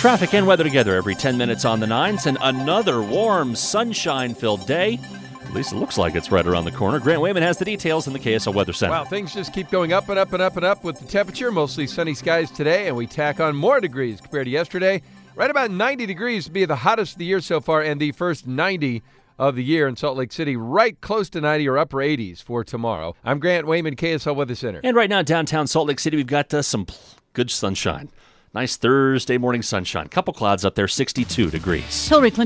Traffic and weather together every 10 minutes on the 9s, and another warm, sunshine-filled day. At least it looks like it's right around the corner. Grant Wayman has the details in the KSL Weather Center. Wow, things just keep going up and up and up and up with the temperature. Mostly sunny skies today, and we tack on more degrees compared to yesterday. Right about 90 degrees to be the hottest of the year so far, and the first 90 of the year in Salt Lake City, right close to 90 or upper 80s for tomorrow. I'm Grant Wayman, KSL Weather Center. And right now, downtown Salt Lake City, we've got some good sunshine. Nice Thursday morning sunshine. Couple clouds up there, 62 degrees. Hillary Clinton